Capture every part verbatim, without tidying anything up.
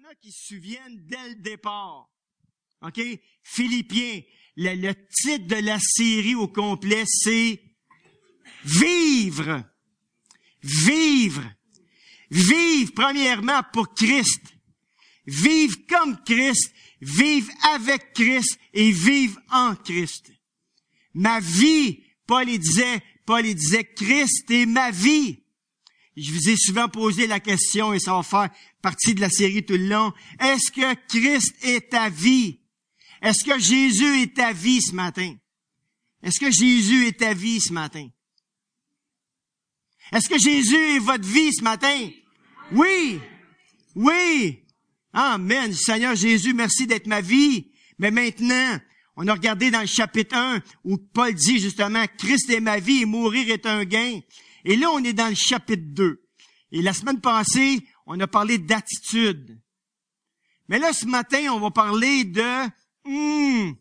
en a qui se souviennent dès le départ. OK? Philippiens, le, le titre de la série au complet, c'est « Vivre ». Vivre. Vivre, premièrement, pour Christ. Vivre comme Christ. Vivre avec Christ et vivre en Christ. Ma vie, Paul il disait, Paul il disait, Christ est ma vie. Je vous ai souvent posé la question, et ça va faire partie de la série tout le long. Est-ce que Christ est ta vie? Est-ce que Jésus est ta vie ce matin? Est-ce que Jésus est ta vie ce matin? Est-ce que Jésus est votre vie ce matin? Oui! Oui! Amen. Seigneur Jésus, merci d'être ma vie. Mais maintenant, on a regardé dans le chapitre un où Paul dit justement, Christ est ma vie et mourir est un gain. Et là, on est dans le chapitre deux. Et la semaine passée, on a parlé d'attitude. Mais là, ce matin, on va parler de... Hmm,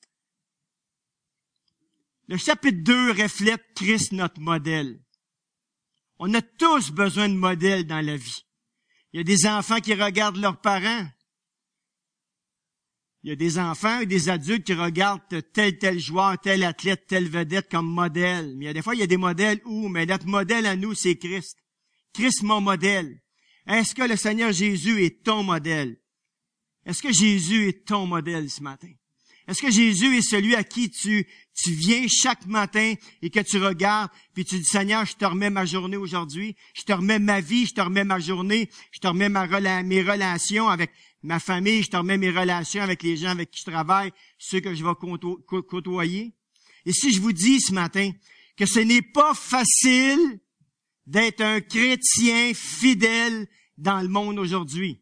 le chapitre deux reflète Christ, notre modèle. On a tous besoin de modèles dans la vie. Il y a des enfants qui regardent leurs parents. Il y a des enfants et des adultes qui regardent tel, tel joueur, tel athlète, telle vedette comme modèle. Mais il y a des fois, il y a des modèles où, mais notre modèle à nous, c'est Christ. Christ, mon modèle. Est-ce que le Seigneur Jésus est ton modèle? Est-ce que Jésus est ton modèle ce matin? Est-ce que Jésus est celui à qui tu, tu viens chaque matin et que tu regardes, puis tu dis, Seigneur, je te remets ma journée aujourd'hui, je te remets ma vie, je te remets ma journée, je te remets ma rela- mes relations avec ma famille, je te remets mes relations avec les gens avec qui je travaille, ceux que je vais côto- cô- côtoyer. Et si je vous dis ce matin que ce n'est pas facile d'être un chrétien fidèle dans le monde aujourd'hui.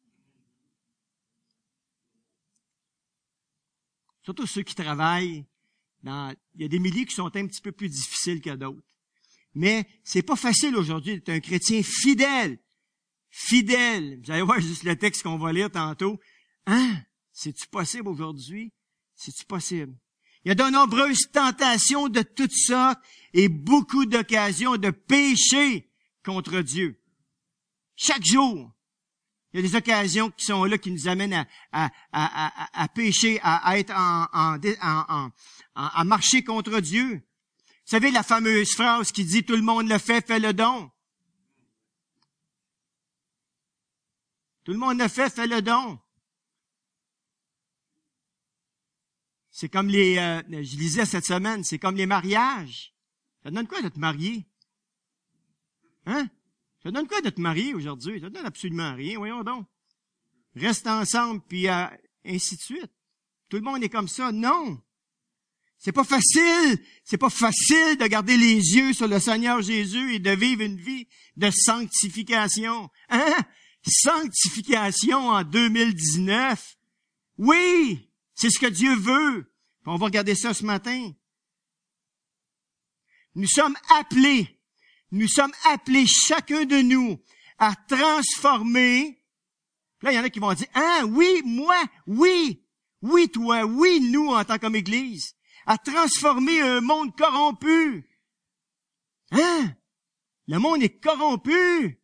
Surtout ceux qui travaillent dans, il y a des milieux qui sont un petit peu plus difficiles que d'autres. Mais c'est pas facile aujourd'hui d'être un chrétien fidèle. Fidèle. Vous allez voir juste le texte qu'on va lire tantôt. Hein? C'est-tu possible aujourd'hui? C'est-tu possible? Il y a de nombreuses tentations de toutes sortes et beaucoup d'occasions de pécher contre Dieu. Chaque jour. Il y a des occasions qui sont là, qui nous amènent à, à, à, à, à pécher, à, à être en, en, en, en, à marcher contre Dieu. Vous savez la fameuse phrase qui dit « Tout le monde le fait, fais le don ». Tout le monde le fait, fais le don. C'est comme les, euh, je lisais cette semaine, c'est comme les mariages. Ça donne quoi d'être marié? Hein? Ça donne quoi d'être marié aujourd'hui? Ça donne absolument rien, voyons donc. Reste ensemble, puis euh, ainsi de suite. Tout le monde est comme ça. Non! C'est pas facile! C'est pas facile de garder les yeux sur le Seigneur Jésus et de vivre une vie de sanctification. Hein? Sanctification en deux mille dix-neuf. Oui! C'est ce que Dieu veut. On va regarder ça ce matin. Nous sommes appelés Nous sommes appelés, chacun de nous, à transformer. Là, il y en a qui vont dire, « Ah, oui, moi, oui, oui, toi, oui, nous, en tant qu'Église, à transformer un monde corrompu. » Hein? Le monde est corrompu.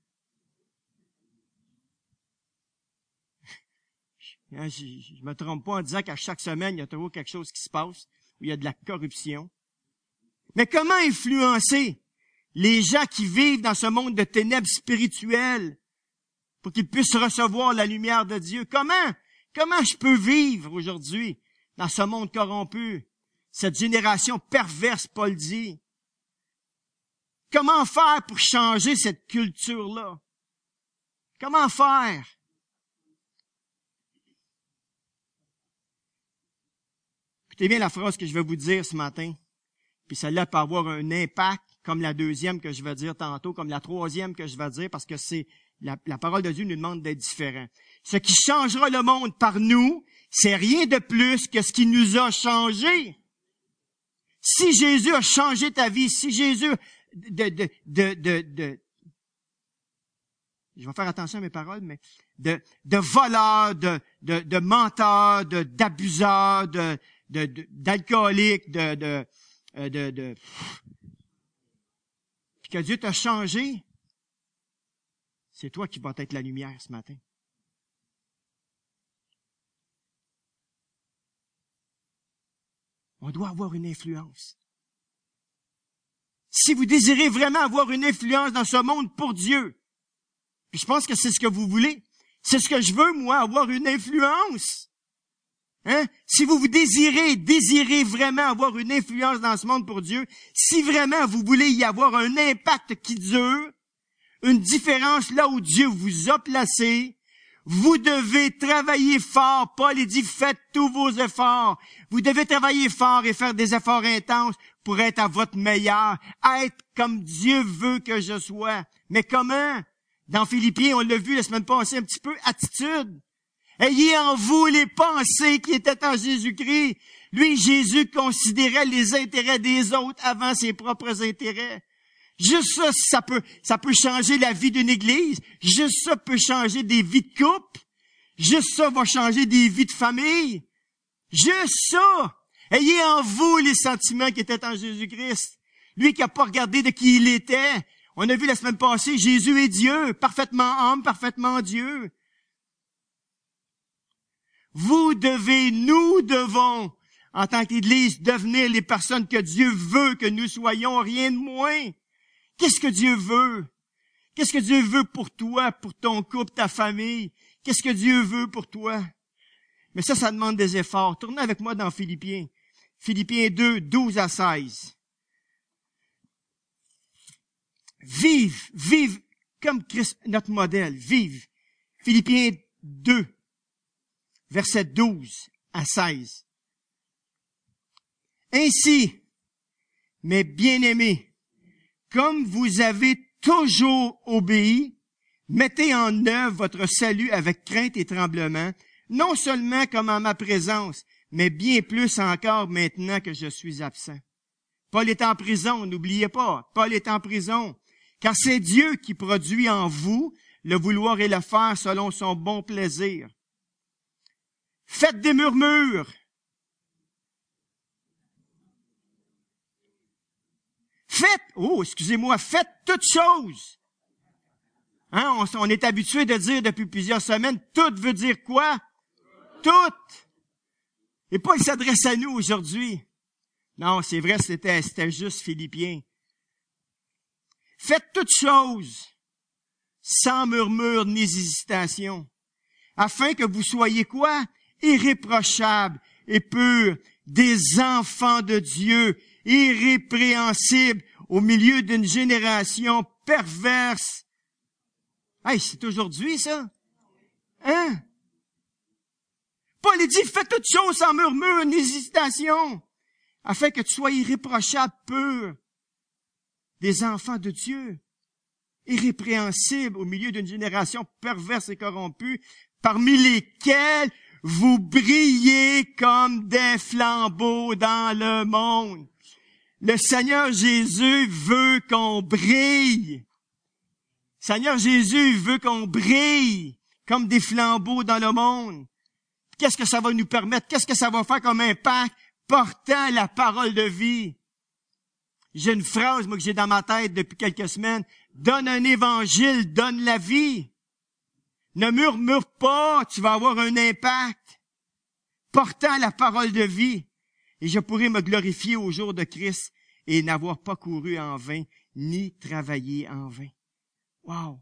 Je ne me trompe pas en disant qu'à chaque semaine, il y a toujours quelque chose qui se passe, où il y a de la corruption. Mais comment influencer les gens qui vivent dans ce monde de ténèbres spirituelles pour qu'ils puissent recevoir la lumière de Dieu? Comment? Comment je peux vivre aujourd'hui dans ce monde corrompu? Cette génération perverse, Paul dit. Comment faire pour changer cette culture-là? Comment faire? Écoutez bien la phrase que je vais vous dire ce matin, puis celle-là peut avoir un impact comme la deuxième que je vais dire tantôt, comme la troisième que je vais dire, parce que c'est la, la parole de Dieu nous demande d'être différents. Ce qui changera le monde par nous, c'est rien de plus que ce qui nous a changé. Si Jésus a changé ta vie, si Jésus de, de, de, de, de je vais faire attention à mes paroles, mais de, de voleurs, de, de, de menteurs, de, d'abuseurs, de, de, de, d'alcooliques, de, de, de, de, de que Dieu t'a changé, c'est toi qui vas être la lumière ce matin. On doit avoir une influence. Si vous désirez vraiment avoir une influence dans ce monde pour Dieu, puis je pense que c'est ce que vous voulez, c'est ce que je veux, moi, avoir une influence. Hein? Si vous vous désirez, désirez vraiment avoir une influence dans ce monde pour Dieu, si vraiment vous voulez y avoir un impact qui dure, une différence là où Dieu vous a placé, vous devez travailler fort. Paul dit, faites tous vos efforts. Vous devez travailler fort et faire des efforts intenses pour être à votre meilleur, être comme Dieu veut que je sois. Mais comment? Dans Philippiens, on l'a vu la semaine passée un petit peu, attitude. Ayez en vous les pensées qui étaient en Jésus-Christ. Lui, Jésus considérait les intérêts des autres avant ses propres intérêts. Juste ça, ça peut, ça peut changer la vie d'une église. Juste ça peut changer des vies de couple. Juste ça va changer des vies de famille. Juste ça. Ayez en vous les sentiments qui étaient en Jésus-Christ. Lui qui n'a pas regardé de qui il était. On a vu la semaine passée, Jésus est Dieu, parfaitement homme, parfaitement Dieu. Vous devez, nous devons, en tant qu'Église, devenir les personnes que Dieu veut que nous soyons, rien de moins. Qu'est-ce que Dieu veut? Qu'est-ce que Dieu veut pour toi, pour ton couple, ta famille? Qu'est-ce que Dieu veut pour toi? Mais ça, ça demande des efforts. Tournez avec moi dans Philippiens. Philippiens deux, douze à seize. Vive, vive comme Christ, notre modèle. Vive. Philippiens deux, versets douze à seize. Ainsi, mes bien-aimés, comme vous avez toujours obéi, mettez en œuvre votre salut avec crainte et tremblement, non seulement comme en ma présence, mais bien plus encore maintenant que je suis absent. Paul est en prison, n'oubliez pas, Paul est en prison, car c'est Dieu qui produit en vous le vouloir et le faire selon son bon plaisir. Faites des murmures. Faites, oh, excusez-moi, faites toutes choses. Hein, on, on est habitué de dire depuis plusieurs semaines, tout veut dire quoi? Tout. Et Paul s'adresse à nous aujourd'hui. Non, c'est vrai, c'était, c'était juste Philippiens. Faites toutes choses sans murmure ni hésitation, afin que vous soyez quoi? Irréprochables et purs, des enfants de Dieu, irrépréhensibles au milieu d'une génération perverse. Hey, c'est aujourd'hui, ça? Hein? Paul dit, fais toutes choses sans murmure ni hésitation, afin que tu sois irréprochable, pur, des enfants de Dieu, irrépréhensibles au milieu d'une génération perverse et corrompue, parmi lesquels vous brillez comme des flambeaux dans le monde. Le Seigneur Jésus veut qu'on brille. Seigneur Jésus veut qu'on brille comme des flambeaux dans le monde. Qu'est-ce que ça va nous permettre? Qu'est-ce que ça va faire comme impact? Portant la parole de vie. J'ai une phrase, moi, que j'ai dans ma tête depuis quelques semaines. Donne un évangile, donne la vie. Ne murmure pas, tu vas avoir un impact. Portant la parole de vie. Et je pourrai me glorifier au jour de Christ et n'avoir pas couru en vain, ni travaillé en vain. Wow!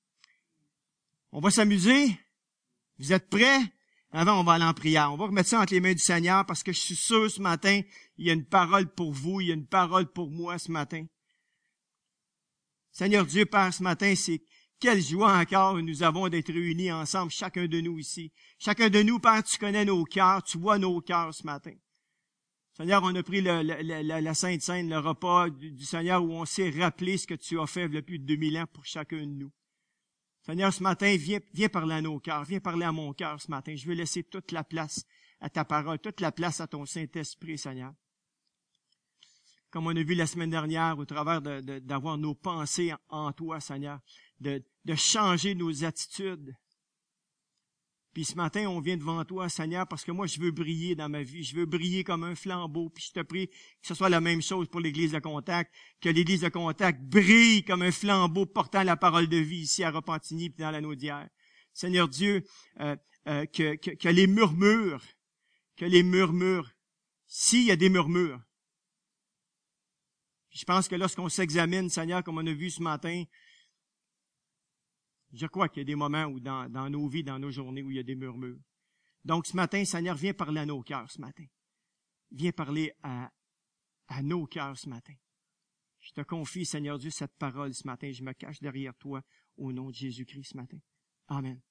On va s'amuser? Vous êtes prêts? Avant, on va aller en prière. On va remettre ça entre les mains du Seigneur parce que je suis sûr ce matin, il y a une parole pour vous, il y a une parole pour moi ce matin. Seigneur Dieu, Père, ce matin, c'est quelle joie encore nous avons d'être réunis ensemble, chacun de nous ici. Chacun de nous, Père, tu connais nos cœurs, tu vois nos cœurs ce matin. Seigneur, on a pris le, le, le, la Sainte Seine, le repas du, du Seigneur où on s'est rappelé ce que tu as fait il y a plus de deux mille ans pour chacun de nous. Seigneur, ce matin, viens, viens parler à nos cœurs, viens parler à mon cœur ce matin. Je veux laisser toute la place à ta parole, toute la place à ton Saint-Esprit, Seigneur. Comme on a vu la semaine dernière, au travers de, de, d'avoir nos pensées en, en toi, Seigneur, de, de changer nos attitudes. Puis ce matin, on vient devant toi, Seigneur, parce que moi, je veux briller dans ma vie. Je veux briller comme un flambeau. Puis je te prie que ce soit la même chose pour l'Église de Contact, que l'Église de Contact brille comme un flambeau portant la parole de vie ici à Repentigny et dans la Naudière. Seigneur Dieu, euh, euh, que, que, que les murmures, que les murmures s'il y a des murmures. Je pense que lorsqu'on s'examine, Seigneur, comme on a vu ce matin, je crois qu'il y a des moments où dans, dans nos vies, dans nos journées, où il y a des murmures. Donc, ce matin, Seigneur, viens parler à nos cœurs ce matin. Viens parler à, à nos cœurs ce matin. Je te confie, Seigneur Dieu, cette parole ce matin. Je me cache derrière toi au nom de Jésus-Christ ce matin. Amen.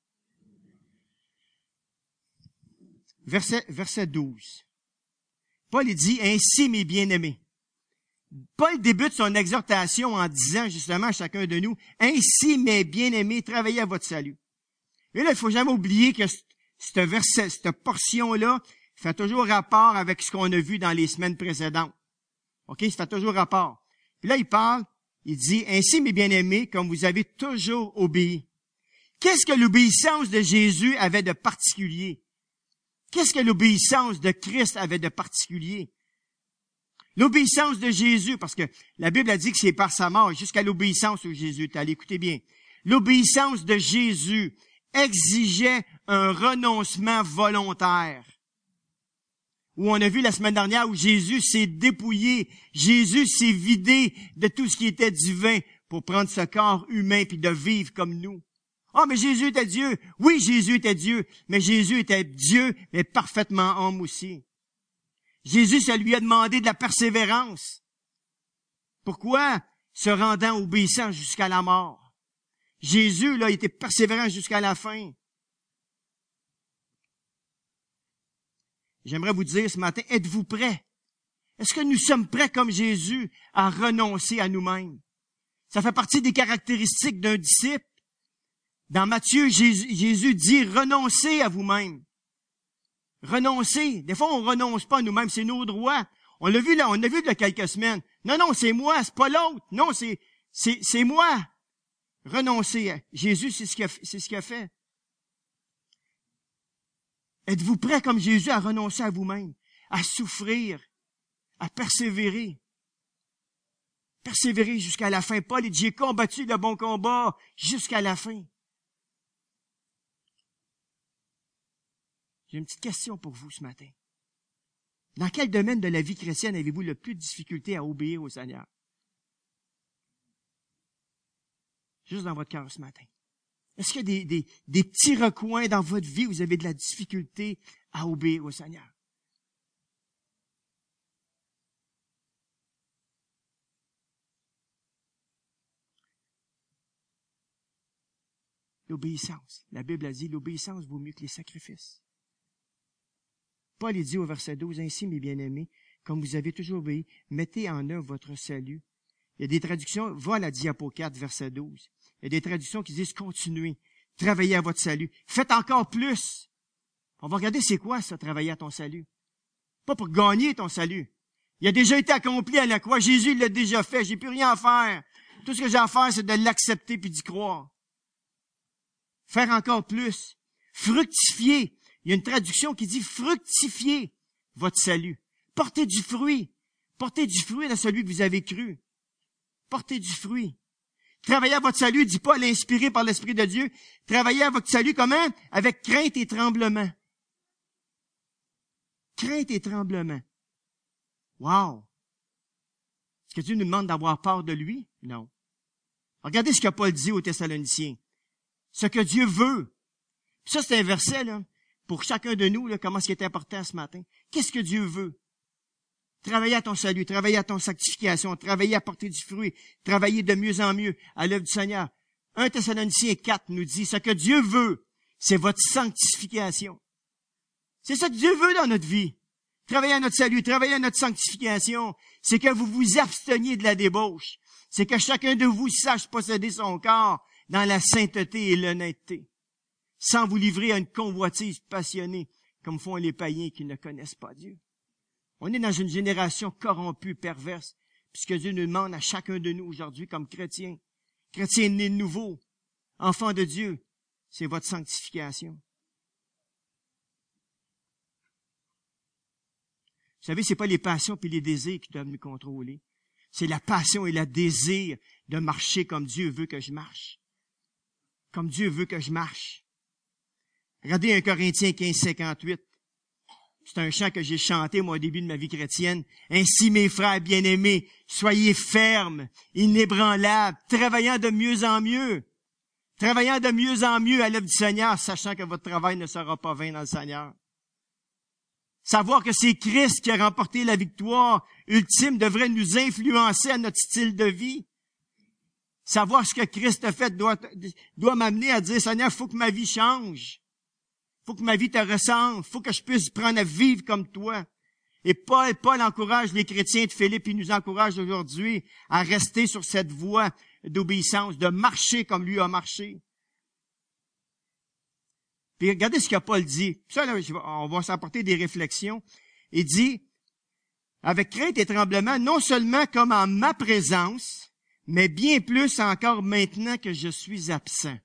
Verset, verset douze. Paul il dit, « Ainsi, mes bien-aimés. » Paul débute son exhortation en disant justement à chacun de nous, « Ainsi, mes bien-aimés, travaillez à votre salut. » Et là, il faut jamais oublier que ce verset, cette portion-là fait toujours rapport avec ce qu'on a vu dans les semaines précédentes. OK? Ça fait toujours rapport. Puis là, il parle, il dit, « Ainsi, mes bien-aimés, comme vous avez toujours obéi. » Qu'est-ce que l'obéissance de Jésus avait de particulier? Qu'est-ce que l'obéissance de Christ avait de particulier? L'obéissance de Jésus, parce que la Bible a dit que c'est par sa mort, jusqu'à l'obéissance où Jésus est allé. Écoutez bien. L'obéissance de Jésus exigeait un renoncement volontaire. Où on a vu la semaine dernière où Jésus s'est dépouillé, Jésus s'est vidé de tout ce qui était divin pour prendre ce corps humain puis de vivre comme nous. Ah, oh, mais Jésus était Dieu. Oui, Jésus était Dieu, mais Jésus était Dieu, mais parfaitement homme aussi. Jésus, ça lui a demandé de la persévérance. Pourquoi? Se rendant obéissant jusqu'à la mort. Jésus, là, était persévérant jusqu'à la fin. J'aimerais vous dire ce matin, êtes-vous prêts? Est-ce que nous sommes prêts comme Jésus à renoncer à nous-mêmes? Ça fait partie des caractéristiques d'un disciple. Dans Matthieu, Jésus, Jésus dit, renoncez à vous-même. Renoncer. Des fois, on renonce pas à nous-mêmes, c'est nos droits. On l'a vu là, on l'a vu il y a quelques semaines. Non, non, c'est moi, c'est pas l'autre. Non, c'est, c'est, c'est moi. Renoncer. Jésus, c'est ce qu'il a, c'est ce qu'il a fait. Êtes-vous prêts comme Jésus à renoncer à vous-même, à souffrir, à persévérer? Persévérer jusqu'à la fin. Paul dit, j'ai combattu le bon combat jusqu'à la fin. J'ai une petite question pour vous ce matin. Dans quel domaine de la vie chrétienne avez-vous le plus de difficulté à obéir au Seigneur? Juste dans votre cœur ce matin. Est-ce qu'il y a des, des, des petits recoins dans votre vie où vous avez de la difficulté à obéir au Seigneur? L'obéissance. La Bible a dit, l'obéissance vaut mieux que les sacrifices. Paul il dit au verset douze, « Ainsi, mes bien-aimés, comme vous avez toujours obéi, mettez en œuvre votre salut. » Il y a des traductions, va à la diapo quatre, verset douze. Il y a des traductions qui disent, « Continuez, travaillez à votre salut. Faites encore plus. » On va regarder c'est quoi ça, travailler à ton salut. Pas pour gagner ton salut. Il a déjà été accompli à la croix. Jésus l'a déjà fait. J'ai plus rien à faire. Tout ce que j'ai à faire, c'est de l'accepter puis d'y croire. Faire encore plus. Fructifier. Il y a une traduction qui dit « Fructifier votre salut. » Portez du fruit. Portez du fruit dans celui que vous avez cru. Portez du fruit. Travaillez à votre salut, dit Paul, inspiré par l'Esprit de Dieu. Travaillez à votre salut comment? Avec crainte et tremblement. Crainte et tremblement. Wow! Est-ce que Dieu nous demande d'avoir peur de lui? Non. Regardez ce que Paul dit aux Thessaloniciens. Ce que Dieu veut. Ça, c'est un verset, là, pour chacun de nous, là, comment ce qui est important ce matin. Qu'est-ce que Dieu veut? Travailler à ton salut, travailler à ton sanctification, travailler à porter du fruit, travailler de mieux en mieux à l'œuvre du Seigneur. un Thessaloniciens quatre nous dit, ce que Dieu veut, c'est votre sanctification. C'est ça que Dieu veut dans notre vie. Travailler à notre salut, travailler à notre sanctification, c'est que vous vous absteniez de la débauche. C'est que chacun de vous sache posséder son corps dans la sainteté et l'honnêteté, sans vous livrer à une convoitise passionnée, comme font les païens qui ne connaissent pas Dieu. On est dans une génération corrompue, perverse, puisque Dieu nous demande à chacun de nous aujourd'hui comme chrétiens, chrétiens nés de nouveau, enfants de Dieu, c'est votre sanctification. Vous savez, c'est pas les passions et les désirs qui doivent nous contrôler. C'est la passion et le désir de marcher comme Dieu veut que je marche. Comme Dieu veut que je marche. Regardez un Corinthiens quinze, cinquante-huit. C'est un chant que j'ai chanté, moi, au début de ma vie chrétienne. Ainsi, mes frères bien-aimés, soyez fermes, inébranlables, travaillant de mieux en mieux. Travaillant de mieux en mieux à l'œuvre du Seigneur, sachant que votre travail ne sera pas vain dans le Seigneur. Savoir que c'est Christ qui a remporté la victoire ultime devrait nous influencer à notre style de vie. Savoir ce que Christ a fait doit, doit m'amener à dire, Seigneur, il faut que ma vie change. Il faut que ma vie te ressemble. Il faut que je puisse prendre à vivre comme toi. Et Paul, Paul encourage les chrétiens de Philippe, il nous encourage aujourd'hui à rester sur cette voie d'obéissance, de marcher comme lui a marché. Puis regardez ce que Paul dit. Ça, là, on va s'apporter des réflexions. Il dit, avec crainte et tremblement, non seulement comme en ma présence, mais bien plus encore maintenant que je suis absent.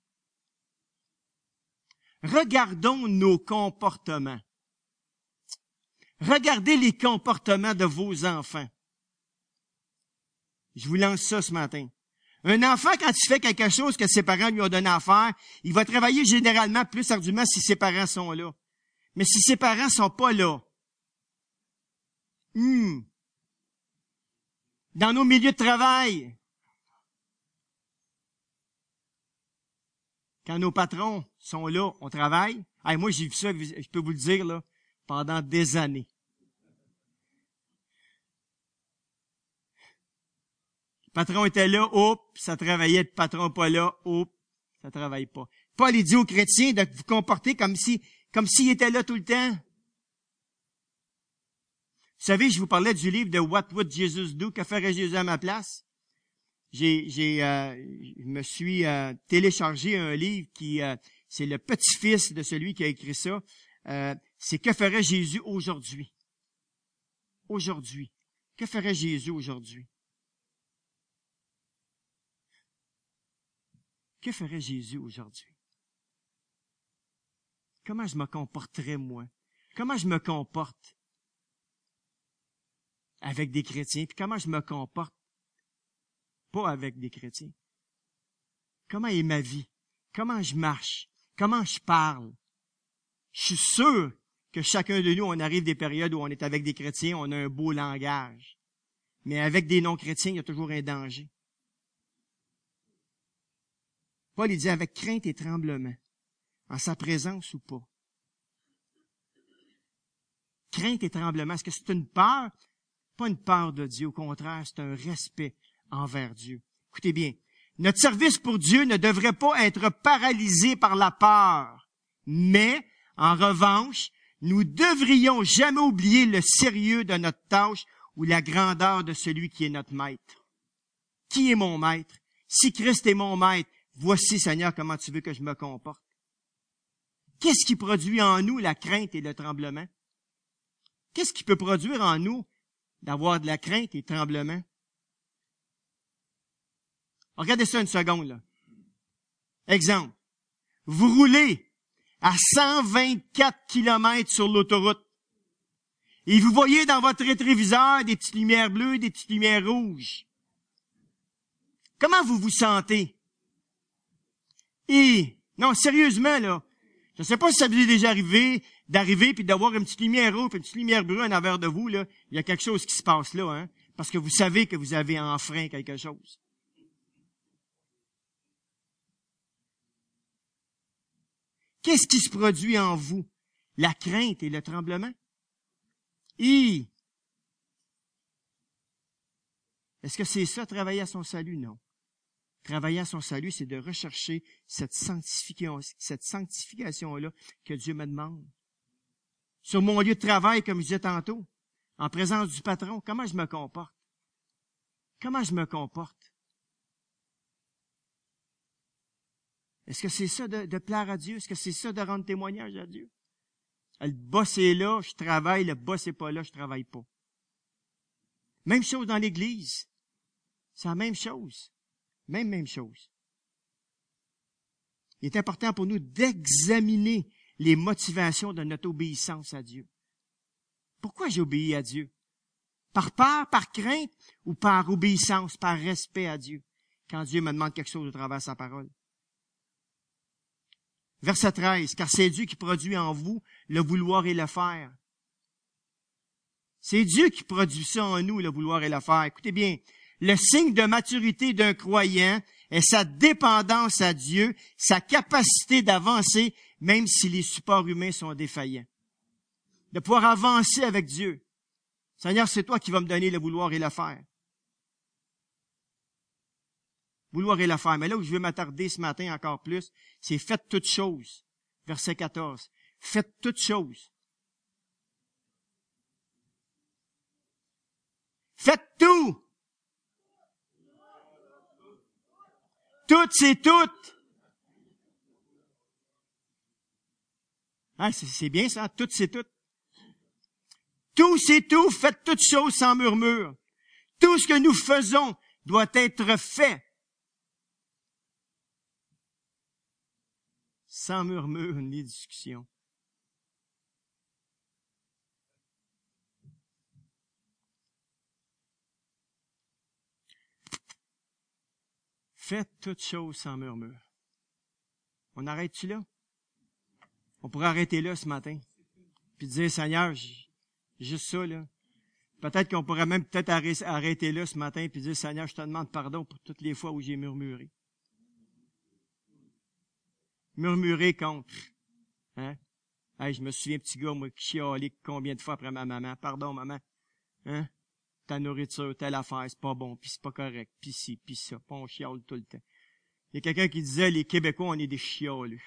Regardons nos comportements. Regardez les comportements de vos enfants. Je vous lance ça ce matin. Un enfant, quand il fait quelque chose que ses parents lui ont donné à faire, il va travailler généralement plus ardument si ses parents sont là. Mais si ses parents sont pas là, hmm, dans nos milieux de travail, quand nos patrons sont là, on travaille. Hey, moi, j'ai vu ça, je peux vous le dire, là, pendant des années. Le patron était là, hop, ça travaillait. Le patron pas là, hop, ça travaille pas. Paul, il dit aux chrétiens de vous comporter comme si, comme s'il était là tout le temps. Vous savez, je vous parlais du livre de What Would Jesus Do? Que ferait Jésus à ma place? J'ai, j'ai, euh, je me suis euh, téléchargé un livre qui, euh, c'est le petit-fils de celui qui a écrit ça. Euh, c'est Que ferait Jésus aujourd'hui? Aujourd'hui. Que ferait Jésus aujourd'hui? Que ferait Jésus aujourd'hui? Comment je me comporterais, moi? Comment je me comporte avec des chrétiens? Puis comment je me comporte pas avec des chrétiens? Comment est ma vie? Comment je marche? Comment je parle? Je suis sûr que chacun de nous, on arrive des périodes où on est avec des chrétiens, on a un beau langage. Mais avec des non-chrétiens, il y a toujours un danger. Paul, il dit avec crainte et tremblement, en sa présence ou pas. Crainte et tremblement, est-ce que c'est une peur? Pas une peur de Dieu, au contraire, c'est un respect envers Dieu. Écoutez bien, notre service pour Dieu ne devrait pas être paralysé par la peur, mais, en revanche, nous devrions jamais oublier le sérieux de notre tâche ou la grandeur de celui qui est notre maître. Qui est mon maître? Si Christ est mon maître, voici, Seigneur, comment tu veux que je me comporte. Qu'est-ce qui produit en nous la crainte et le tremblement? Qu'est-ce qui peut produire en nous d'avoir de la crainte et tremblement? Regardez ça une seconde, là. Exemple. Vous roulez à cent vingt-quatre kilomètres sur l'autoroute et vous voyez dans votre rétroviseur des petites lumières bleues, des petites lumières rouges. Comment vous vous sentez? Et, non, sérieusement, là, je ne sais pas si ça vous est déjà arrivé d'arriver puis d'avoir une petite lumière rouge et une petite lumière bleue en arrière de vous, là. Il y a quelque chose qui se passe là, hein, parce que vous savez que vous avez enfreint quelque chose. Qu'est-ce qui se produit en vous? La crainte et le tremblement? Et, est-ce que c'est ça, travailler à son salut? Non. Travailler à son salut, c'est de rechercher cette sanctification, cette sanctification-là que Dieu me demande. Sur mon lieu de travail, comme je disais tantôt, en présence du patron, comment je me comporte? Comment je me comporte? Est-ce que c'est ça de, de plaire à Dieu? Est-ce que c'est ça de rendre témoignage à Dieu? Le boss est là, je travaille, le boss n'est pas là, je travaille pas. Même chose dans l'Église. C'est la même chose. Même, même chose. Il est important pour nous d'examiner les motivations de notre obéissance à Dieu. Pourquoi j'obéis à Dieu? Par peur, par crainte ou par obéissance, par respect à Dieu, quand Dieu me demande quelque chose au travers de sa parole? Verset treize, car c'est Dieu qui produit en vous le vouloir et le faire. C'est Dieu qui produit ça en nous, le vouloir et le faire. Écoutez bien, le signe de maturité d'un croyant est sa dépendance à Dieu, sa capacité d'avancer, même si les supports humains sont défaillants. De pouvoir avancer avec Dieu. Seigneur, c'est toi qui vas me donner le vouloir et le faire. Vouloir et le faire. Mais là où je veux m'attarder ce matin encore plus, c'est faites toutes choses. Verset quatorze. Faites toutes choses. Faites tout. Toutes, c'est toutes. Ah, c'est, c'est bien ça, toutes, c'est toutes. Tout, c'est tout. Faites toutes choses sans murmure. Tout ce que nous faisons doit être fait sans murmure ni discussion. Faites toutes choses sans murmure. On arrête-tu là? On pourrait arrêter là ce matin. Puis dire, Seigneur, j- juste ça, là. Peut-être qu'on pourrait même peut-être arrêter là ce matin puis dire, Seigneur, je te demande pardon pour toutes les fois où j'ai murmuré. Murmurer contre. Hein? Hey, je me souviens, petit gars, moi, qui chialait combien de fois après ma maman. Pardon, maman. Hein? Ta nourriture, telle affaire, c'est pas bon, puis c'est pas correct, puis ci, puis ça. Puis on chiale tout le temps. Il y a quelqu'un qui disait, les Québécois, on est des chialeux.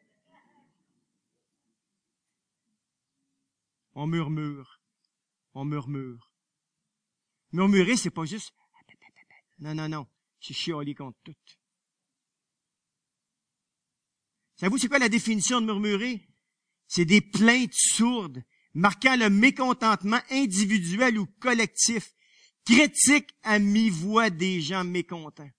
On murmure. On murmure. Murmurer, c'est pas juste... Non, non, non. C'est chialer contre tout. Savez-vous, c'est quoi la définition de murmurer? C'est des plaintes sourdes, marquant le mécontentement individuel ou collectif, critique à mi-voix des gens mécontents.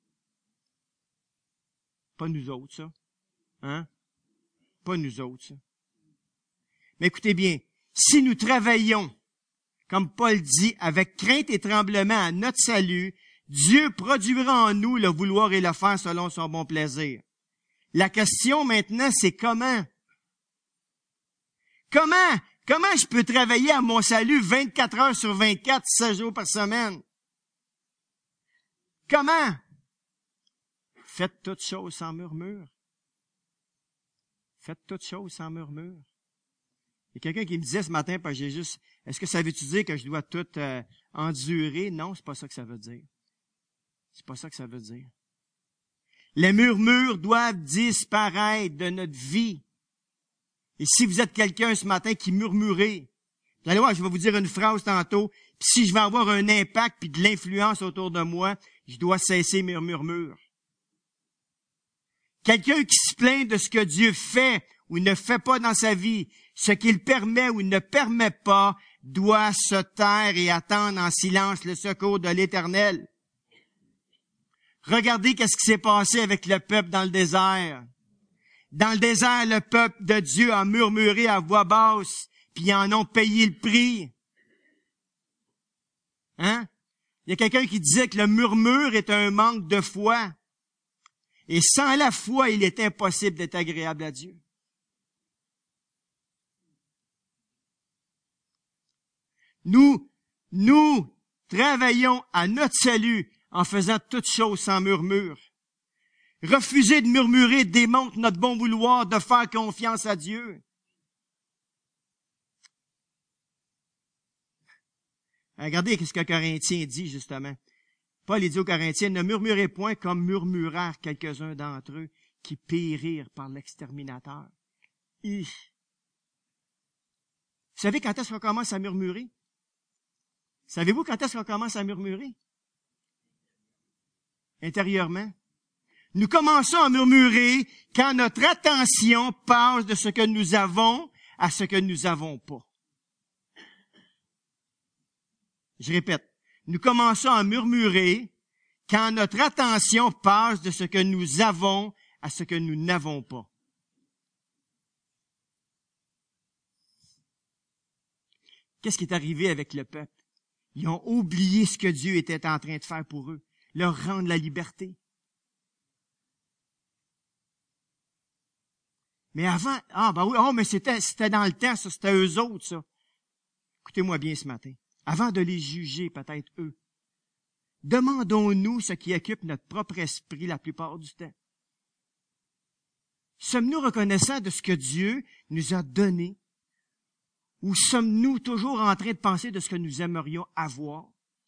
Pas nous autres, ça. Hein? Pas nous autres, ça. Mais écoutez bien, si nous travaillons, comme Paul dit, avec crainte et tremblement à notre salut, Dieu produira en nous le vouloir et le faire selon son bon plaisir. La question maintenant, c'est comment? Comment? Comment je peux travailler à mon salut vingt-quatre heures sur vingt-quatre, sept jours par semaine? Comment? Faites toutes choses sans murmure. Faites toutes choses sans murmure. Il y a quelqu'un qui me disait ce matin, parce que j'ai juste, est-ce que ça veut-tu dire que je dois tout euh, endurer? Non, c'est pas ça que ça veut dire. C'est pas ça que ça veut dire. Les murmures doivent disparaître de notre vie. Et si vous êtes quelqu'un ce matin qui murmurez, vous allez voir, je vais vous dire une phrase tantôt, puis si je vais avoir un impact puis de l'influence autour de moi, je dois cesser mes murmures. Quelqu'un qui se plaint de ce que Dieu fait ou ne fait pas dans sa vie, ce qu'il permet ou ne permet pas, doit se taire et attendre en silence le secours de l'Éternel. Regardez qu'est-ce qui s'est passé avec le peuple dans le désert. Dans le désert, le peuple de Dieu a murmuré à voix basse, puis ils en ont payé le prix. Hein? Il y a quelqu'un qui disait que le murmure est un manque de foi. Et sans la foi, il est impossible d'être agréable à Dieu. Nous, nous travaillons à notre salut en faisant toutes choses sans murmure. Refuser de murmurer démontre notre bon vouloir de faire confiance à Dieu. Regardez ce que Corinthiens dit, justement. Paul dit aux Corinthiens, ne murmurez point comme murmurèrent quelques-uns d'entre eux qui périrent par l'exterminateur. Hi. Vous savez quand est-ce qu'on commence à murmurer? Savez-vous quand est-ce qu'on commence à murmurer? Intérieurement. Nous commençons à murmurer quand notre attention passe de ce que nous avons à ce que nous avons pas. Je répète. Nous commençons à murmurer quand notre attention passe de ce que nous avons à ce que nous n'avons pas. Qu'est-ce qui est arrivé avec le peuple? Ils ont oublié ce que Dieu était en train de faire pour eux, leur rendre la liberté. Mais avant, ah ben oui, oh mais c'était c'était dans le temps, ça, c'était eux autres, ça. Écoutez-moi bien ce matin. Avant de les juger, peut-être eux, demandons-nous ce qui occupe notre propre esprit la plupart du temps. Sommes-nous reconnaissants de ce que Dieu nous a donné? Ou sommes-nous toujours en train de penser de ce que nous aimerions avoir?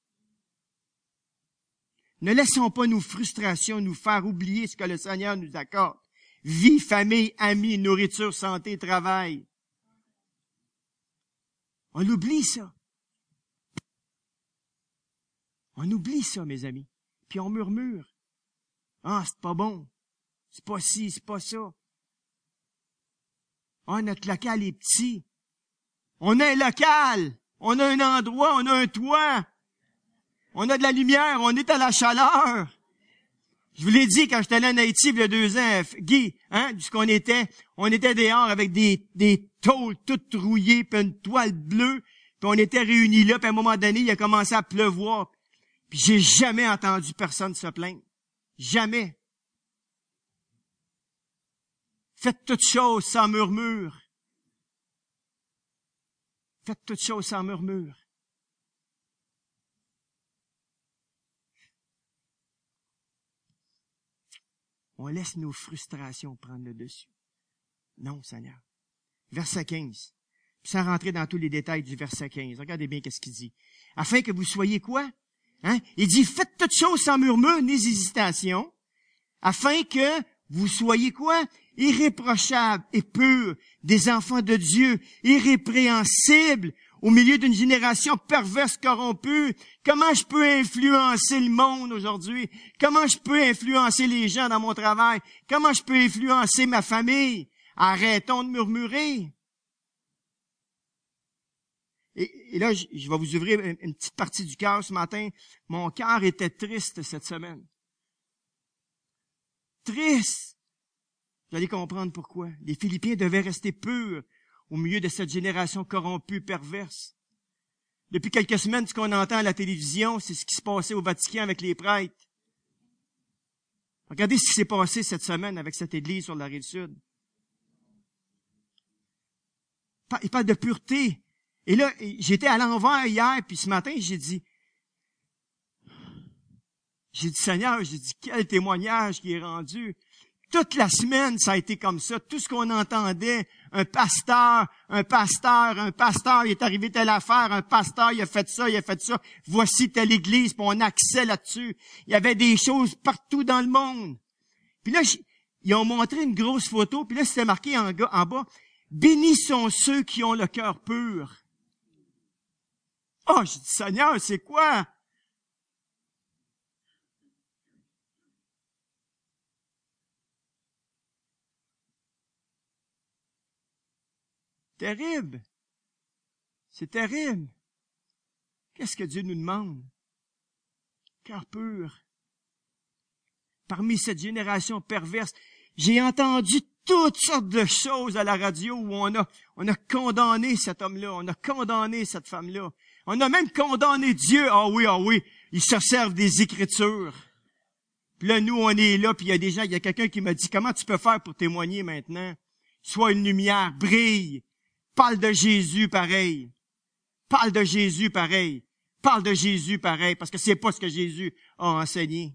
Ne laissons pas nos frustrations nous faire oublier ce que le Seigneur nous accorde. Vie, famille, amis, nourriture, santé, travail. On oublie ça. On oublie ça, mes amis. Puis on murmure. Ah, c'est pas bon. C'est pas ci, c'est pas ça. Ah, notre local est petit. On a un local. On a un endroit, on a un toit. On a de la lumière, on est à la chaleur. Je vous l'ai dit quand j'étais allé en Haïti il y a deux ans, Guy, hein, ce qu'on était, on était dehors avec des, des tôles toutes rouillées, puis une toile bleue, puis on était réunis là, puis à un moment donné, il a commencé à pleuvoir. Puis j'ai jamais entendu personne se plaindre. Jamais. Faites toutes choses sans murmure. Faites toutes choses sans murmure. On laisse nos frustrations prendre le dessus. Non, Seigneur. Verset quinze. Puis sans rentrer dans tous les détails du verset quinze. Regardez bien qu'est-ce qu'il dit. Afin que vous soyez quoi? Hein? Il dit, faites toutes choses sans murmure ni hésitation, afin que vous soyez quoi? Irréprochables et purs, des enfants de Dieu, irrépréhensibles, au milieu d'une génération perverse, corrompue. Comment je peux influencer le monde aujourd'hui? Comment je peux influencer les gens dans mon travail? Comment je peux influencer ma famille? Arrêtons de murmurer. Et, et là, je, je vais vous ouvrir une, une petite partie du cœur ce matin. Mon cœur était triste cette semaine. Triste. Vous allez comprendre pourquoi. Les Philippiens devaient rester purs au milieu de cette génération corrompue, perverse. Depuis quelques semaines, ce qu'on entend à la télévision, c'est ce qui se passait au Vatican avec les prêtres. Regardez ce qui s'est passé cette semaine avec cette église sur la Rive-Sud. Il parle de pureté. Et là, j'étais à l'envers hier, puis ce matin, j'ai dit, j'ai dit, Seigneur, j'ai dit, quel témoignage qui est rendu. Toute la semaine, ça a été comme ça. Tout ce qu'on entendait, un pasteur, un pasteur, un pasteur, il est arrivé telle affaire, un pasteur, il a fait ça, il a fait ça. Voici telle église, puis on axait là-dessus. Il y avait des choses partout dans le monde. Puis là, ils ont montré une grosse photo, puis là, c'était marqué en, en bas, « Bénis sont ceux qui ont le cœur pur. » Oh, j'ai dit, Seigneur, c'est quoi? Terrible. C'est terrible. Qu'est-ce que Dieu nous demande? Cœur pur. Parmi cette génération perverse, j'ai entendu toutes sortes de choses à la radio où on a, on a condamné cet homme-là, on a condamné cette femme-là. On a même condamné Dieu. Ah oui, ah oui, ils se servent des Écritures. Puis là, nous, on est là, puis il y a des gens, il y a quelqu'un qui m'a dit, comment tu peux faire pour témoigner maintenant? Sois une lumière, brille. Parle de Jésus pareil. Parle de Jésus pareil. Parle de Jésus pareil, parce que c'est pas ce que Jésus a enseigné.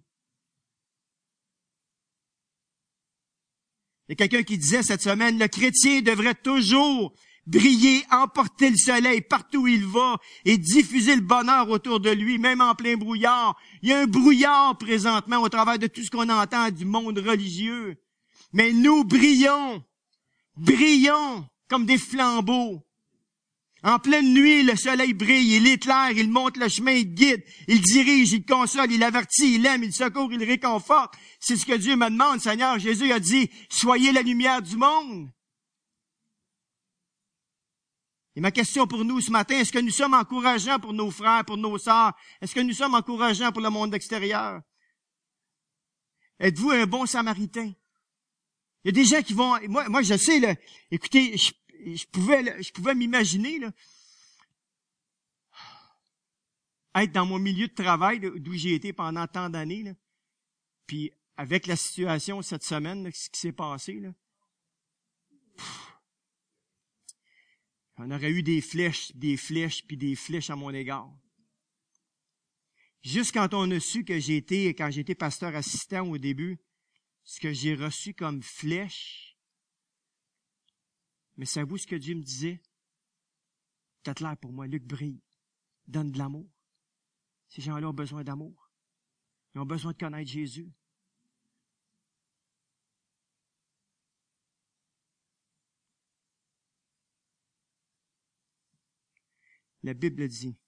Il y a quelqu'un qui disait cette semaine, le chrétien devrait toujours briller, emporter le soleil partout où il va et diffuser le bonheur autour de lui, même en plein brouillard. Il y a un brouillard présentement au travers de tout ce qu'on entend du monde religieux. Mais nous brillons, brillons comme des flambeaux. En pleine nuit, le soleil brille, il éclaire, il montre le chemin, il guide, il dirige, il console, il avertit, il aime, il secourt, il réconforte. C'est ce que Dieu me demande, Seigneur. Jésus a dit, soyez la lumière du monde. Et ma question pour nous ce matin, est-ce que nous sommes encourageants pour nos frères, pour nos sœurs? Est-ce que nous sommes encourageants pour le monde extérieur? Êtes-vous un bon samaritain? Il y a des gens qui vont, moi, moi je sais, là, écoutez, je, je pouvais, là, je pouvais m'imaginer, là, être dans mon milieu de travail, là, d'où j'ai été pendant tant d'années, là, puis avec la situation cette semaine, là, ce qui s'est passé, là, pff, On aurait eu des flèches, des flèches, puis des flèches à mon égard. Juste quand on a su que j'ai été, quand j'ai été pasteur assistant au début, ce que j'ai reçu comme flèche, mais savez-vous ce que Dieu me disait? C'est clair pour moi, Luc, brille, donne de l'amour. Ces gens-là ont besoin d'amour. Ils ont besoin de connaître Jésus. La Bible dit,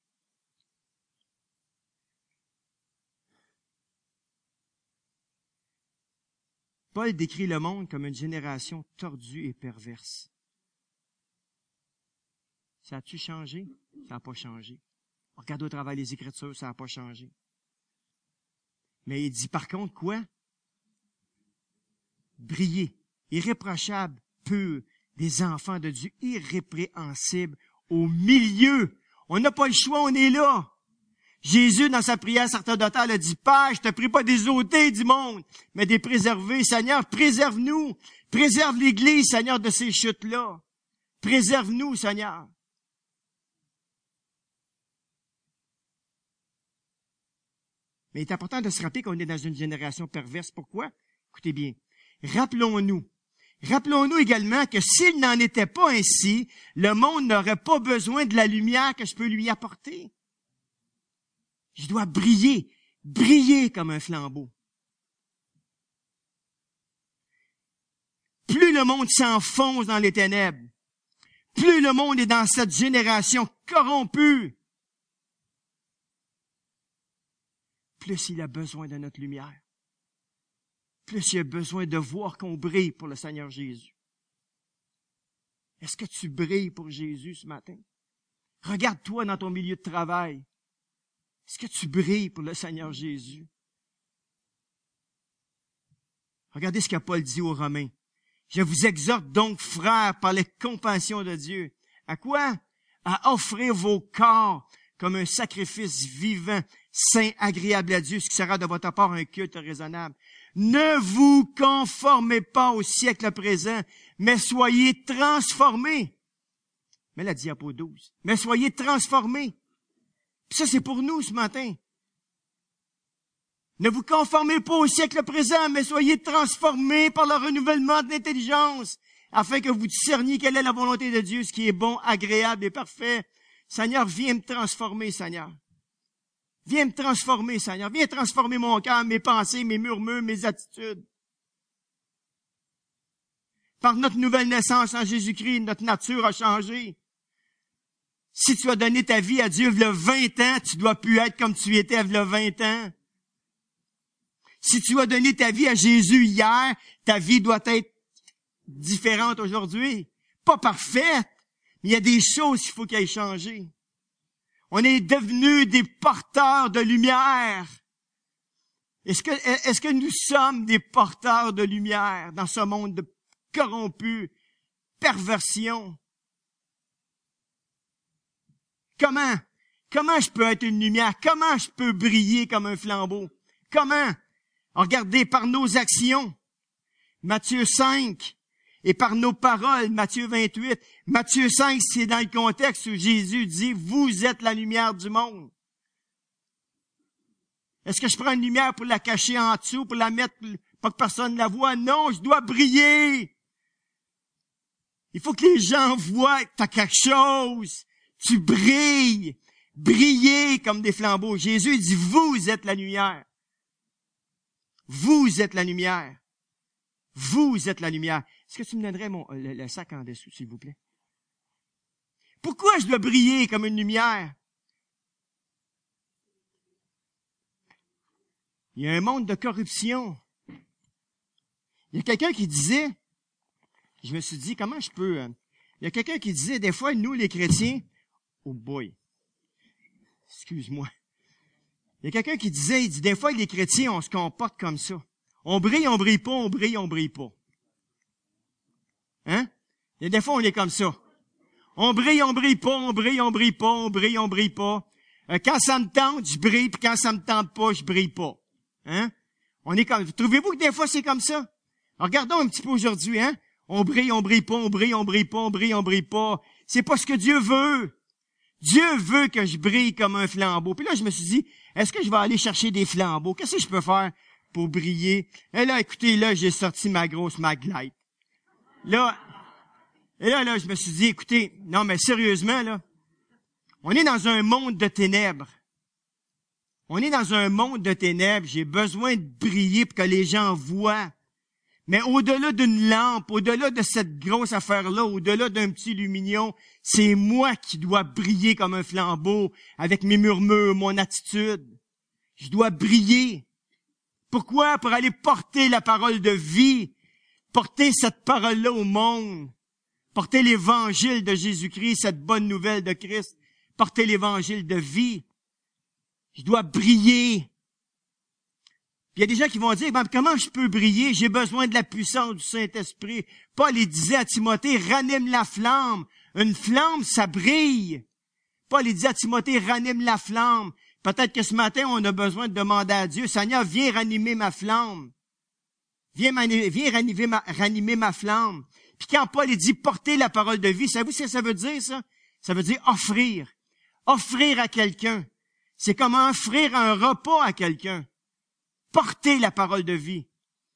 Paul décrit le monde comme une génération tordue et perverse. Ça a-tu changé? Ça n'a pas changé. Regardez au travers des Écritures, ça n'a pas changé. Mais il dit par contre quoi? Briller, irréprochable, pur, des enfants de Dieu, irrépréhensibles, au milieu. On n'a pas le choix, on est là. Jésus, dans sa prière sacerdotale, a dit, Père, je te prie pas des ôtés du monde, mais des préservés. Seigneur, préserve-nous. Préserve l'Église, Seigneur, de ces chutes-là. Préserve-nous, Seigneur. Mais il est important de se rappeler qu'on est dans une génération perverse. Pourquoi? Écoutez bien. Rappelons-nous. Rappelons-nous également que s'il n'en était pas ainsi, le monde n'aurait pas besoin de la lumière que je peux lui apporter. Je dois briller, briller comme un flambeau. Plus le monde s'enfonce dans les ténèbres, plus le monde est dans cette génération corrompue, plus il a besoin de notre lumière. Plus il a besoin de voir qu'on brille pour le Seigneur Jésus. Est-ce que tu brilles pour Jésus ce matin? Regarde-toi dans ton milieu de travail. Est-ce que tu brilles pour le Seigneur Jésus? Regardez ce que Paul dit aux Romains. Je vous exhorte donc, frères, par les compassions de Dieu. À quoi? À offrir vos corps comme un sacrifice vivant, saint, agréable à Dieu, ce qui sera de votre part un culte raisonnable. Ne vous conformez pas au siècle présent, mais soyez transformés. Mais la diapo douze. Mais soyez transformés. Puis ça, c'est pour nous ce matin. Ne vous conformez pas au siècle présent, mais soyez transformés par le renouvellement de l'intelligence, afin que vous discerniez quelle est la volonté de Dieu, ce qui est bon, agréable et parfait. Seigneur, viens me transformer, Seigneur. Viens me transformer, Seigneur. Viens transformer mon cœur, mes pensées, mes murmures, mes attitudes. Par notre nouvelle naissance en Jésus-Christ, notre nature a changé. Si tu as donné ta vie à Dieu il y a vingt ans, tu dois plus être comme tu étais il y a vingt ans. Si tu as donné ta vie à Jésus hier, ta vie doit être différente aujourd'hui. Pas parfaite, mais il y a des choses qu'il faut qu'elles changent. On est devenus des porteurs de lumière. Est-ce que, est-ce que nous sommes des porteurs de lumière dans ce monde de corrompu, perversion? Comment? Comment je peux être une lumière? Comment je peux briller comme un flambeau? Comment? Regardez, par nos actions. Matthieu cinq. Et par nos paroles, Matthieu vingt-huit. Matthieu cinq, c'est dans le contexte où Jésus dit, vous êtes la lumière du monde. Est-ce que je prends une lumière pour la cacher en dessous, pour la mettre, pour que personne ne la voie? Non, je dois briller. Il faut que les gens voient que tu as quelque chose. Tu brilles. Briller comme des flambeaux. Jésus dit, vous êtes la lumière. Vous êtes la lumière. Vous êtes la lumière. Est-ce que tu me donnerais mon, le, le sac en dessous, s'il vous plaît? Pourquoi je dois briller comme une lumière? Il y a un monde de corruption. Il y a quelqu'un qui disait, je me suis dit, comment je peux... Euh, il y a quelqu'un qui disait, des fois, nous, les chrétiens, oh boy, excuse-moi. Il y a quelqu'un qui disait, il dit, des fois, les chrétiens, on se comporte comme ça. On brille, on brille pas, on brille, on brille pas. Hein? Il y a des fois, on est comme ça. On brille, on brille pas, on brille, on brille pas, on brille, on brille pas. Euh, quand ça me tente, je brille, puis quand ça me tente pas, je brille pas. Hein? On est comme, trouvez-vous que des fois, c'est comme ça? Alors, regardons un petit peu aujourd'hui, hein? On brille, on brille pas, on brille, on brille pas, on brille, on brille pas. C'est pas ce que Dieu veut. Dieu veut que je brille comme un flambeau. Puis là, je me suis dit, est-ce que je vais aller chercher des flambeaux? Qu'est-ce que je peux faire pour briller? Et là, écoutez, là, j'ai sorti ma grosse Maglite. Là, et là, là, je me suis dit, écoutez, non, mais sérieusement, là, on est dans un monde de ténèbres. On est dans un monde de ténèbres. J'ai besoin de briller pour que les gens voient. Mais au-delà d'une lampe, au-delà de cette grosse affaire-là, au-delà d'un petit lumignon, c'est moi qui dois briller comme un flambeau avec mes murmures, mon attitude. Je dois briller. Pourquoi? Pour aller porter la parole de vie, porter cette parole-là au monde, porter l'évangile de Jésus-Christ, cette bonne nouvelle de Christ, porter l'évangile de vie. Je dois briller. Puis il y a des gens qui vont dire, ben, comment je peux briller? J'ai besoin de la puissance du Saint-Esprit. Paul, il disait à Timothée, ranime la flamme. Une flamme, ça brille. Paul, il disait à Timothée, ranime la flamme. Peut-être que ce matin, on a besoin de demander à Dieu, Seigneur, viens ranimer ma flamme. Viens, viens ranimer, ma, ranimer ma flamme. Puis quand Paul, il dit, porter la parole de vie, savez-vous ce que ça veut dire, ça? Ça veut dire offrir. Offrir à quelqu'un. C'est comme offrir un repas à quelqu'un. Portez la parole de vie.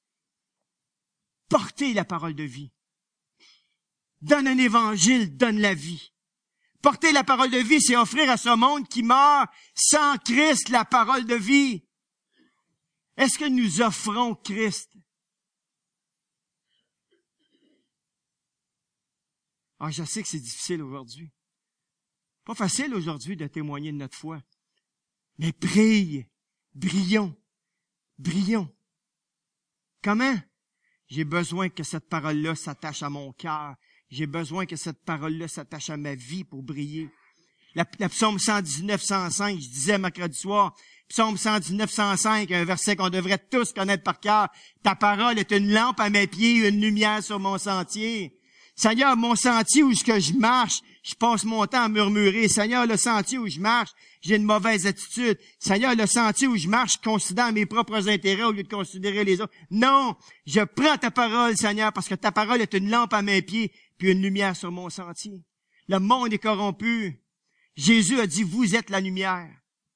Portez la parole de vie. Donne un évangile, donne la vie. Porter la parole de vie, c'est offrir à ce monde qui meurt sans Christ la parole de vie. Est-ce que nous offrons Christ? Ah, je sais que c'est difficile aujourd'hui. Pas facile aujourd'hui de témoigner de notre foi. Mais brille, brillons. Brillons. Comment? J'ai besoin que cette parole-là s'attache à mon cœur. J'ai besoin que cette parole-là s'attache à ma vie pour briller. La, la psaume cent dix-neuf, cent cinq, je disais mercredi soir, psaume cent dix-neuf, cent cinq, un verset qu'on devrait tous connaître par cœur. Ta parole est une lampe à mes pieds, une lumière sur mon sentier. Seigneur, mon sentier où que je marche, je passe mon temps à murmurer. Seigneur, le sentier où je marche, j'ai une mauvaise attitude. Seigneur, le sentier où je marche, je considère mes propres intérêts au lieu de considérer les autres. Non, je prends ta parole, Seigneur, parce que ta parole est une lampe à mes pieds, puis une lumière sur mon sentier. Le monde est corrompu. Jésus a dit, vous êtes la lumière.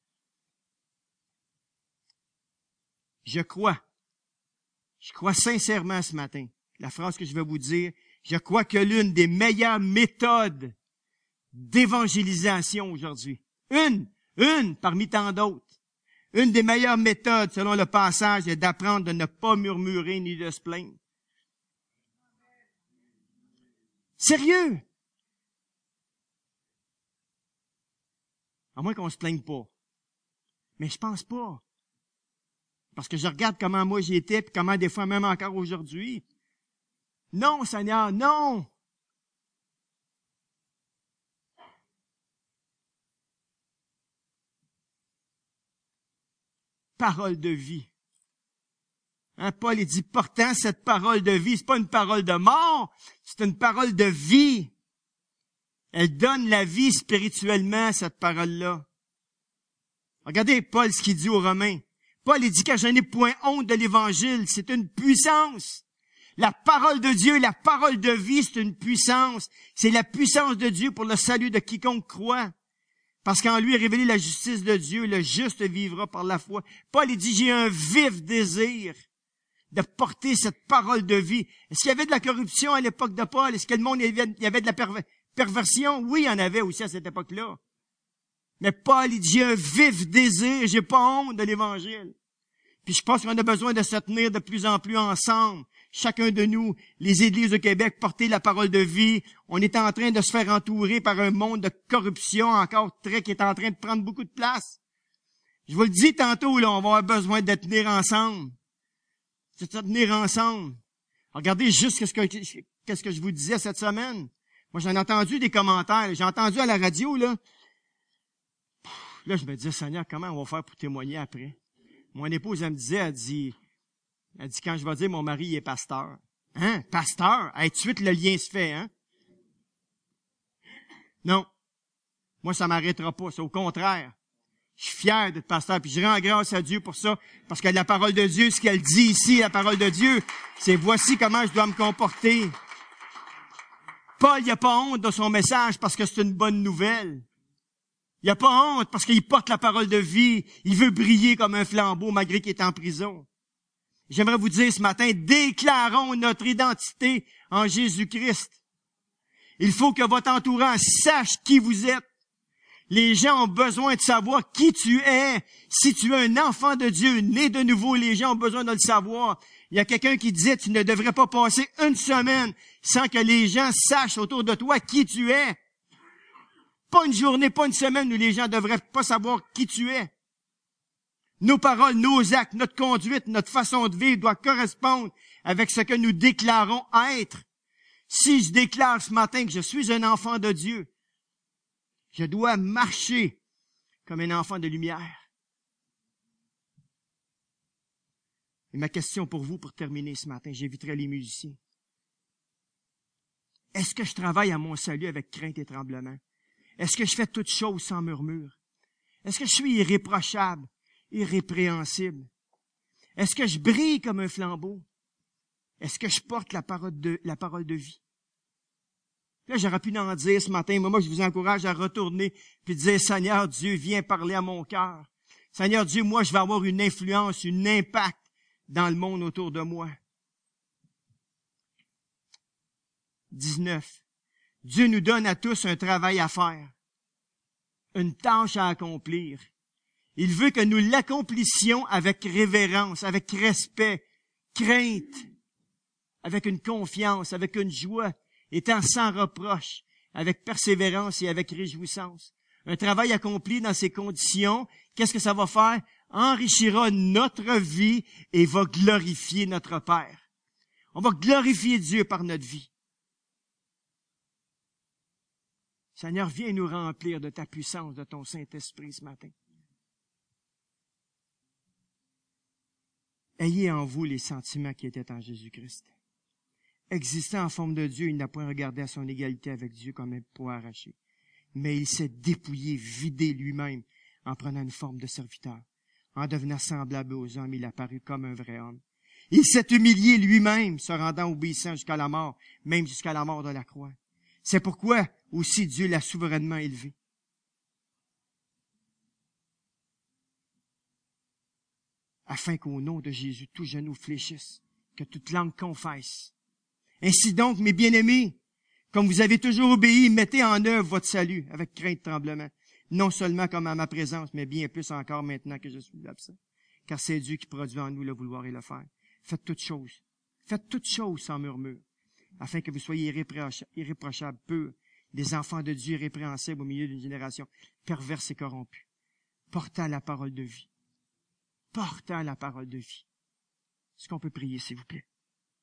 Je crois, je crois sincèrement ce matin, la phrase que je vais vous dire, je crois que l'une des meilleures méthodes d'évangélisation aujourd'hui, une, une parmi tant d'autres, une des meilleures méthodes, selon le passage, est d'apprendre de ne pas murmurer ni de se plaindre. Sérieux? À moins qu'on se plaigne pas. Mais je pense pas. Parce que je regarde comment moi j'étais, puis comment des fois même encore aujourd'hui. Non, Seigneur, non! Parole de vie. Hein, Paul, il dit, pourtant, cette parole de vie, c'est pas une parole de mort, c'est une parole de vie. Elle donne la vie spirituellement, cette parole-là. Regardez Paul, ce qu'il dit aux Romains. Paul, il dit que je n'ai point honte de l'Évangile, c'est une puissance. La parole de Dieu, la parole de vie, c'est une puissance. C'est la puissance de Dieu pour le salut de quiconque croit. Parce qu'en lui est révélée la justice de Dieu, le juste vivra par la foi. Paul, il dit, j'ai un vif désir de porter cette parole de vie. Est-ce qu'il y avait de la corruption à l'époque de Paul? Est-ce que le monde, il y avait de la perver- perversion? Oui, il y en avait aussi à cette époque-là. Mais Paul, il dit, j'ai un vif désir, j'ai pas honte de l'Évangile. Puis je pense qu'on a besoin de se tenir de plus en plus ensemble. Chacun de nous, les églises de Québec, porter la parole de vie. On est en train de se faire entourer par un monde de corruption encore très, qui est en train de prendre beaucoup de place. Je vous le dis tantôt, là, on va avoir besoin de tenir ensemble. De se tenir ensemble. Regardez juste qu'est-ce que, qu'est-ce que je vous disais cette semaine. Moi, j'en ai entendu des commentaires. J'ai entendu à la radio, là. Là, je me disais, Seigneur, comment on va faire pour témoigner après? Mon épouse, elle me disait, elle dit, elle dit, quand je vais dire, mon mari est pasteur. Hein? Pasteur? Hey, tout de suite, le lien se fait, hein? Non. Moi, ça m'arrêtera pas. C'est au contraire. Je suis fier d'être pasteur, puis je rends grâce à Dieu pour ça, parce que la parole de Dieu, ce qu'elle dit ici, la parole de Dieu, c'est voici comment je dois me comporter. Paul, il n'a pas honte de son message parce que c'est une bonne nouvelle. Il n'a pas honte parce qu'il porte la parole de vie. Il veut briller comme un flambeau malgré qu'il est en prison. J'aimerais vous dire ce matin, déclarons notre identité en Jésus-Christ. Il faut que votre entourage sache qui vous êtes. Les gens ont besoin de savoir qui tu es. Si tu es un enfant de Dieu, né de nouveau, les gens ont besoin de le savoir. Il y a quelqu'un qui disait, tu ne devrais pas passer une semaine sans que les gens sachent autour de toi qui tu es. Pas une journée, pas une semaine où les gens ne devraient pas savoir qui tu es. Nos paroles, nos actes, notre conduite, notre façon de vivre doit correspondre avec ce que nous déclarons être. Si je déclare ce matin que je suis un enfant de Dieu, je dois marcher comme un enfant de lumière. Et ma question pour vous, pour terminer ce matin, j'inviterai les musiciens. Est-ce que je travaille à mon salut avec crainte et tremblement? Est-ce que je fais toutes choses sans murmure? Est-ce que je suis irréprochable, irrépréhensible? Est-ce que je brille comme un flambeau? Est-ce que je porte la parole de, la parole de vie? Là, j'aurais pu en dire ce matin, mais moi, je vous encourage à retourner puis dire, Seigneur Dieu, viens parler à mon cœur. Seigneur Dieu, moi, je vais avoir une influence, un impact dans le monde autour de moi. dix-neuf. Dieu nous donne à tous un travail à faire, une tâche à accomplir. Il veut que nous l'accomplissions avec révérence, avec respect, crainte, avec une confiance, avec une joie, étant sans reproche, avec persévérance et avec réjouissance. Un travail accompli dans ces conditions, qu'est-ce que ça va faire? Enrichira notre vie et va glorifier notre Père. On va glorifier Dieu par notre vie. Seigneur, viens nous remplir de ta puissance, de ton Saint-Esprit ce matin. Ayez en vous les sentiments qui étaient en Jésus-Christ. Existant en forme de Dieu, il n'a point regardé à son égalité avec Dieu comme un poids arraché. Mais il s'est dépouillé, vidé lui-même, en prenant une forme de serviteur. En devenant semblable aux hommes, il apparut comme un vrai homme. Il s'est humilié lui-même, se rendant obéissant jusqu'à la mort, même jusqu'à la mort de la croix. C'est pourquoi aussi Dieu l'a souverainement élevé. Afin qu'au nom de Jésus, tout genou fléchisse, que toute langue confesse. Ainsi donc, mes bien-aimés, comme vous avez toujours obéi, mettez en œuvre votre salut avec crainte et tremblement, non seulement comme à ma présence, mais bien plus encore maintenant que je suis absent. Car c'est Dieu qui produit en nous le vouloir et le faire. Faites toutes choses. Faites toutes choses sans murmure, afin que vous soyez irréprochables, irréprochables, purs, des enfants de Dieu irrépréhensibles au milieu d'une génération perverse et corrompue, portant la parole de vie. Portant la parole de vie. Est-ce qu'on peut prier, s'il vous plaît?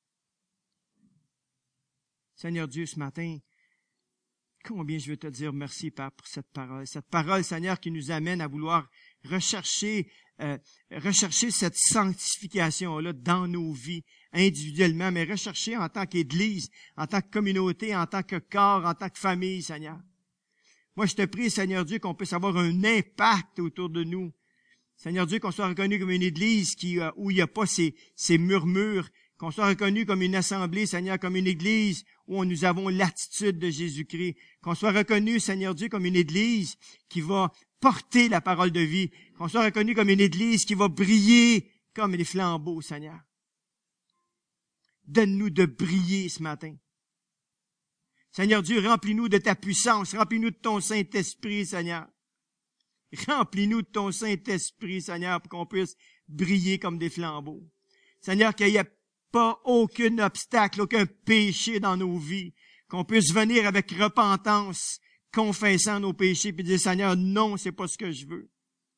Seigneur Dieu, ce matin, combien je veux te dire merci, Père, pour cette parole. Cette parole, Seigneur, qui nous amène à vouloir rechercher, euh, rechercher cette sanctification-là dans nos vies, individuellement, mais rechercher en tant qu'Église, en tant que communauté, en tant que corps, en tant que famille, Seigneur. Moi, je te prie, Seigneur Dieu, qu'on puisse avoir un impact autour de nous. Seigneur Dieu, qu'on soit reconnu comme une Église qui, euh, où il n'y a pas ces, ces murmures, qu'on soit reconnu comme une assemblée, Seigneur, comme une Église où nous avons l'attitude de Jésus-Christ. Qu'on soit reconnu, Seigneur Dieu, comme une Église qui va porter la parole de vie. Qu'on soit reconnu comme une Église qui va briller comme les flambeaux, Seigneur. Donne-nous de briller ce matin. Seigneur Dieu, remplis-nous de ta puissance, remplis-nous de ton Saint-Esprit, Seigneur. Remplis-nous de ton Saint-Esprit, Seigneur, pour qu'on puisse briller comme des flambeaux. Seigneur, qu'il n'y ait pas aucun obstacle, aucun péché dans nos vies, qu'on puisse venir avec repentance, confessant nos péchés, puis dire, Seigneur, non, c'est pas ce que je veux.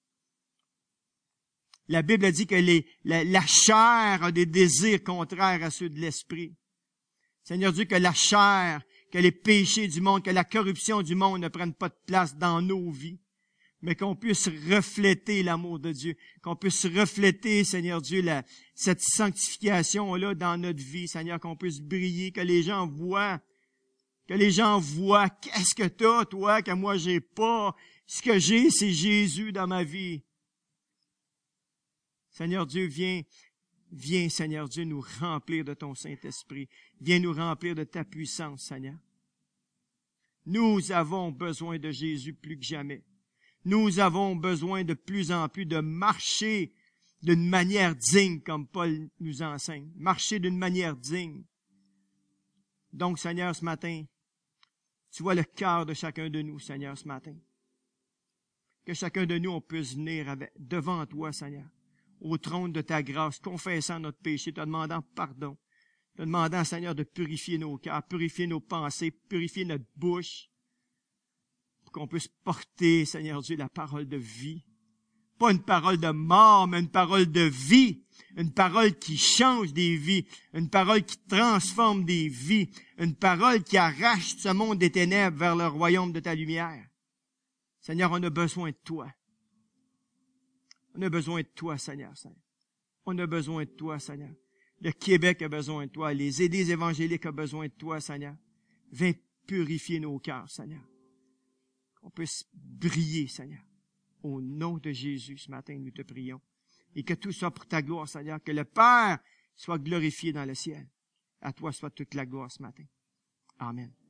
La Bible a dit que les, la, la chair a des désirs contraires à ceux de l'esprit. Seigneur Dieu, que la chair, que les péchés du monde, que la corruption du monde ne prennent pas de place dans nos vies, mais qu'on puisse refléter l'amour de Dieu, qu'on puisse refléter, Seigneur Dieu, la, cette sanctification-là dans notre vie, Seigneur, qu'on puisse briller, que les gens voient, que les gens voient, qu'est-ce que t'as, toi, que moi j'ai pas. Ce que j'ai, c'est Jésus dans ma vie. Seigneur Dieu, viens, viens, Seigneur Dieu, nous remplir de ton Saint-Esprit. Viens nous remplir de ta puissance, Seigneur. Nous avons besoin de Jésus plus que jamais. Nous avons besoin de plus en plus de marcher d'une manière digne, comme Paul nous enseigne. Marcher d'une manière digne. Donc, Seigneur, ce matin, tu vois le cœur de chacun de nous, Seigneur, ce matin. Que chacun de nous, on puisse venir avec, devant toi, Seigneur, au trône de ta grâce, confessant notre péché, te demandant pardon, te demandant, Seigneur, de purifier nos cœurs, purifier nos pensées, purifier notre bouche, pour qu'on puisse porter, Seigneur Dieu, la parole de vie. Pas une parole de mort, mais une parole de vie. Une parole qui change des vies. Une parole qui transforme des vies. Une parole qui arrache ce monde des ténèbres vers le royaume de ta lumière. Seigneur, on a besoin de toi. On a besoin de toi, Seigneur. On a besoin de toi, Seigneur. Le Québec a besoin de toi. Les Églises évangéliques ont besoin de toi, Seigneur. Viens purifier nos cœurs, Seigneur. Qu'on puisse briller, Seigneur. Au nom de Jésus, ce matin, nous te prions. Et que tout soit pour ta gloire, Seigneur. Que le Père soit glorifié dans le ciel. À toi soit toute la gloire ce matin. Amen.